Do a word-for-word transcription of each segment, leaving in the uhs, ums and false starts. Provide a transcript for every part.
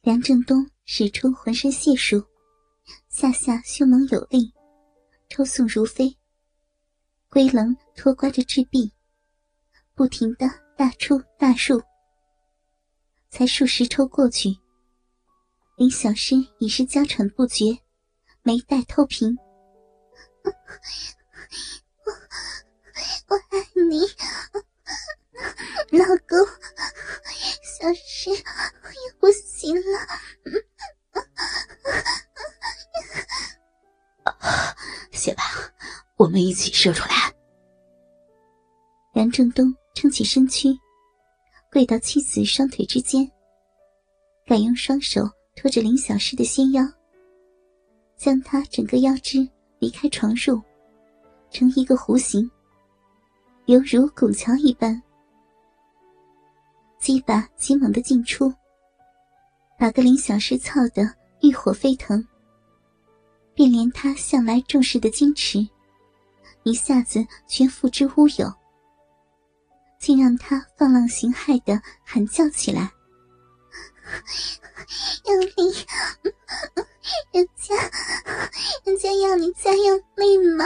梁正东使出浑身解数，下下凶猛有力，抽送如飞。龟棱拖刮着赤壁，不停地大出大入。才数十抽过去，林小诗已是娇喘不绝，眉黛透屏。 我我爱你，老公，小诗也不行了。 写吧，我们一起射出来。 梁正东撑起身躯，跪到妻子双腿之间，改用双手托着林小诗的纤腰，将她整个腰肢离开床褥，成一个弧形，犹如拱桥一般。鸡巴急猛地进出，把个林小诗操得欲火飞腾，便连她向来重视的矜持，一下子全付之乌有，竟让她放浪形骸地喊叫起来： 用力，人家人家要你再用力吗？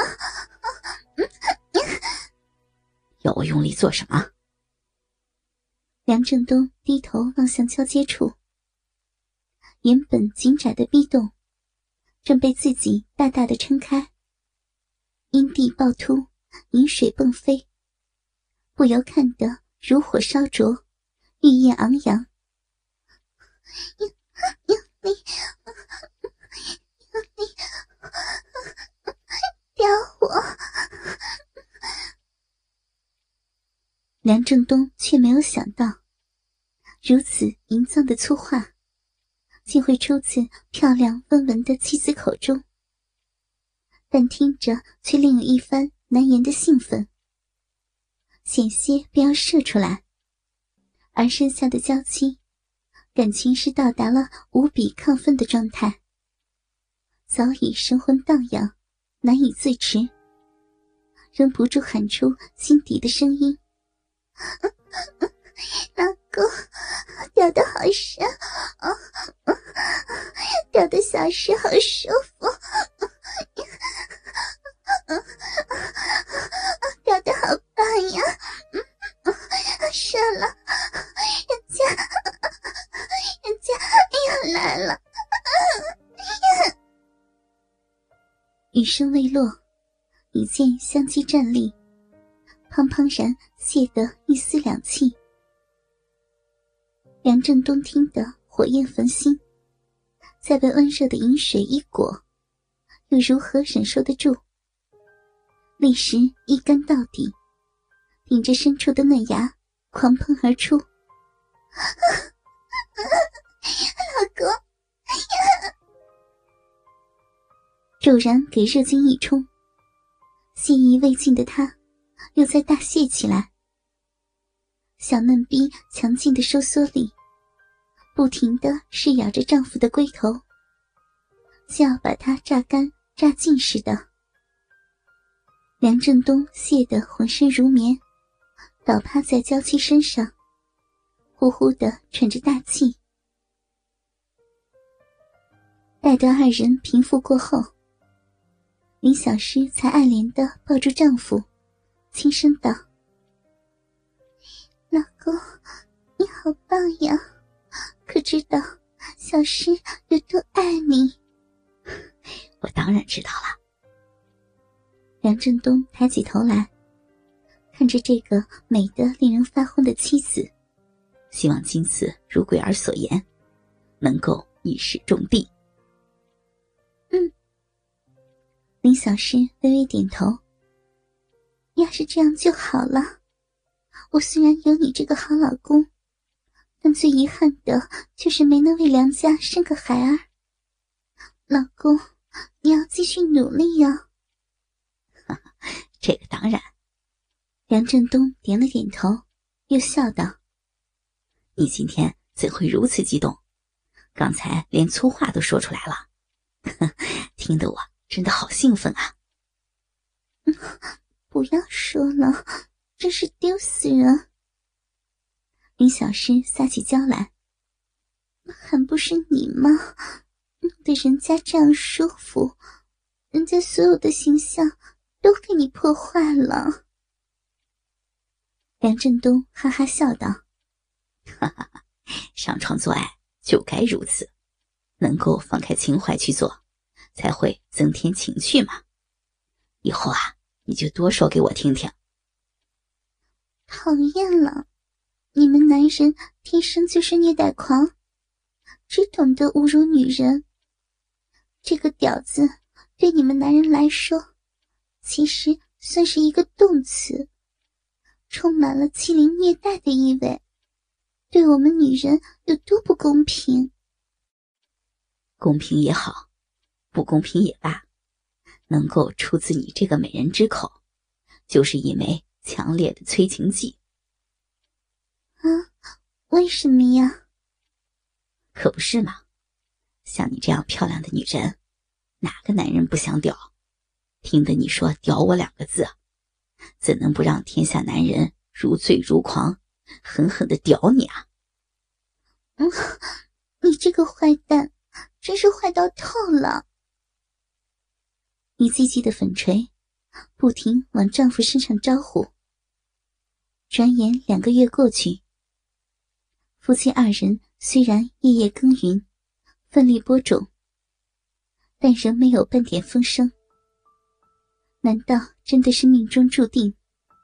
要我用力做什么？ 梁正东低头望向交接处，原本紧窄的逼洞正被自己大大的撑开，阴蒂暴突，饮水迸飞，不由看得如火烧灼，欲焰昂扬。 用用力，用力，叼我！ 梁正东却没有想到，如此淫荡的粗话竟会出自漂亮温文的妻子口中，但听着却另有一番难言的兴奋，险些便要射出来。而身下的娇妻感情是到达了无比亢奋的状态，早已神魂荡漾，难以自持，忍不住喊出心底的声音： 老公，掉得好深，掉得小诗好舒服，掉得好棒呀！射了，人家人家又来了。 语声未落，已见相机站立，砰砰然泄得一丝两气。梁正东听得火焰焚心，再被温热的饮水一裹，又如何忍受得住？立时一干到底，顶着深处的嫩芽狂喷而出。 老公， 骤然给热精一冲，心意未尽的他又在大泄起来。小嫩逼强劲的收缩力不停地噬咬着丈夫的龟头，就要把它榨干榨尽似的。梁正东泄得浑身如棉，倒趴在娇妻身上，呼呼地喘着大气。待得二人平复过后，林小诗才爱怜地抱住丈夫，轻声道： 老公，你好棒呀，可知道小诗有多爱你？ 我当然知道了。 梁正东抬起头来，看着这个美得令人发昏的妻子， 希望今次如鬼儿所言，能够一矢中的。 嗯。 林小诗微微点头。 要是这样就好了。我虽然有你这个好老公，但最遗憾的就是没能为梁家生个孩儿。老公，你要继续努力呀。 这个当然。 梁振东点了点头，又笑道： 你今天怎会如此激动？刚才连粗话都说出来了，听得我真的好兴奋啊。 不要说了，真是丢死人。 林小诗撒起娇来： 还不是你吗？弄得人家这样舒服，人家所有的形象都给你破坏了。 梁振东哈哈笑道： 哈哈哈，上床做爱就该如此，能够放开情怀去做，才会增添情趣嘛。以后啊，你就多说给我听听。 讨厌了，你们男人天生就是虐待狂，只懂得侮辱女人。这个婊子对你们男人来说，其实算是一个动词，充满了欺凌虐待的意味，对我们女人有多不公平。 公平也好，不公平也罢，能够出自你这个美人之口，就是一枚强烈的催情剂。 啊，为什么呀？ 可不是嘛，像你这样漂亮的女人，哪个男人不想屌？听得你说屌我两个字，怎能不让天下男人如醉如狂，狠狠地屌你啊？ 嗯，你这个坏蛋，真是坏到透了。 一记记的粉锤不停往丈夫身上招呼。转眼两个月过去，夫妻二人虽然夜夜耕耘，奋力播种，但仍没有半点风声。难道真的是命中注定？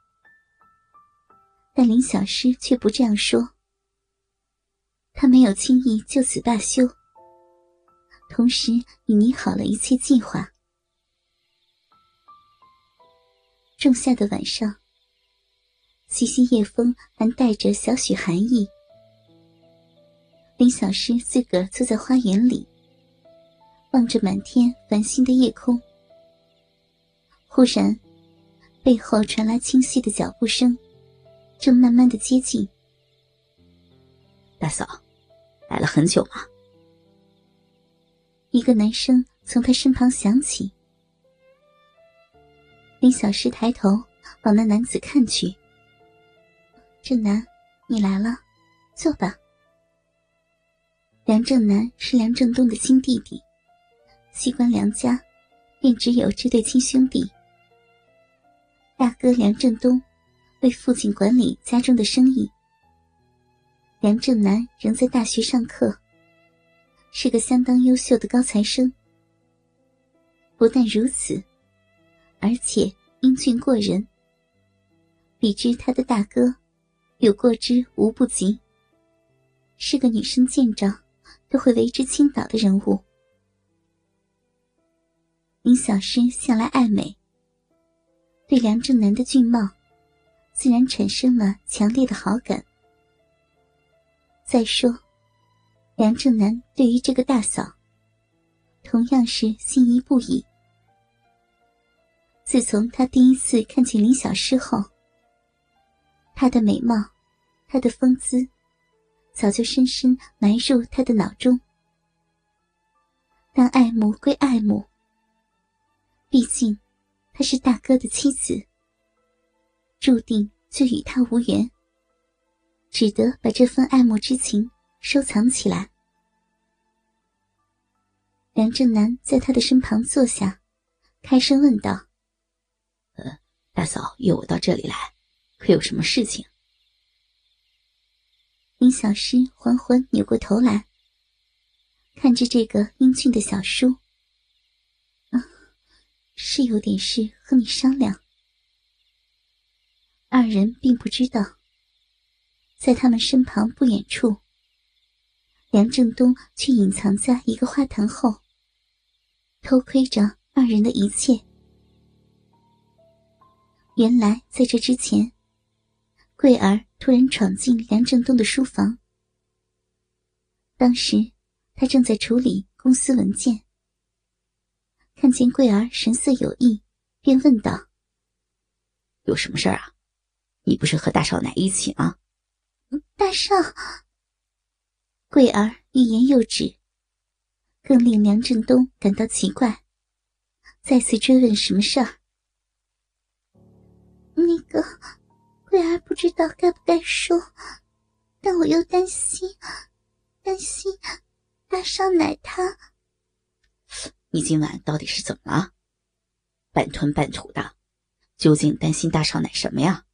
但林小诗却不这样说，她没有轻易就此罢休，同时已拟好了一切计划。仲夏的晚上，习习夜风还带着小许寒意。林小诗自个儿坐在花园里，望着满天繁星的夜空。忽然，背后传来清晰的脚步声，正慢慢的接近。 大嫂，来了很久吗？ 一个男声从他身旁响起。林小诗抬头往那男子看去。正南，你来了，坐吧。梁正南是梁正东的亲弟弟，西关梁家便只有这对亲兄弟。大哥梁正东为父亲管理家中的生意，梁正南仍在大学上课，是个相当优秀的高材生。不但如此，而且英俊过人，比之他的大哥，有过之无不及，是个女生见着都会为之倾倒的人物。林小诗向来爱美，对梁正南的俊貌自然产生了强烈的好感。再说，梁正南对于这个大嫂同样是心仪不已。自从他第一次看见林小诗后，她的美貌，她的风姿，早就深深埋入他的脑中。但爱慕归爱慕，毕竟她是大哥的妻子，注定就与他无缘，只得把这份爱慕之情收藏起来。梁正南在他的身旁坐下，开声问道： 呃，大嫂约我到这里来，可有什么事情？ 林小诗缓缓扭过头来，看着这个英俊的小叔。啊，是有点事和你商量。二人并不知道，在他们身旁不远处，梁正东却隐藏在一个花坛后，偷窥着二人的一切。原来在这之前，桂儿突然闯进梁正东的书房。当时他正在处理公司文件，看见桂儿神色有异，便问道： 有什么事儿啊？你不是和大少奶一起吗？ 大少。 桂儿欲言又止，更令梁振东感到奇怪，再次追问什么事儿。 那个桂儿不知道该不该说，但我又担心担心大少奶他…… 你今晚到底是怎么了？半吞半吐的，究竟担心大少奶什么呀？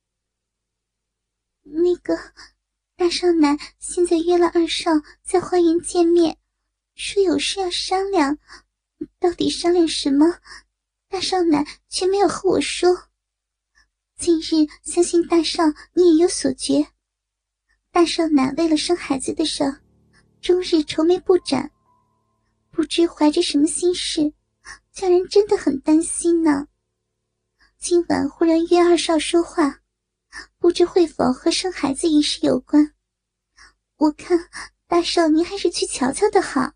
那个大少奶现在约了二少在花园见面，说有事要商量，到底商量什么？大少奶却没有和我说。近日相信大少你也有所觉，大少奶为了生孩子的事，终日愁眉不展，不知怀着什么心事，叫人真的很担心呢。今晚忽然约二少说话，不知会否和生孩子一事有关。我看大少您还是去瞧瞧的好。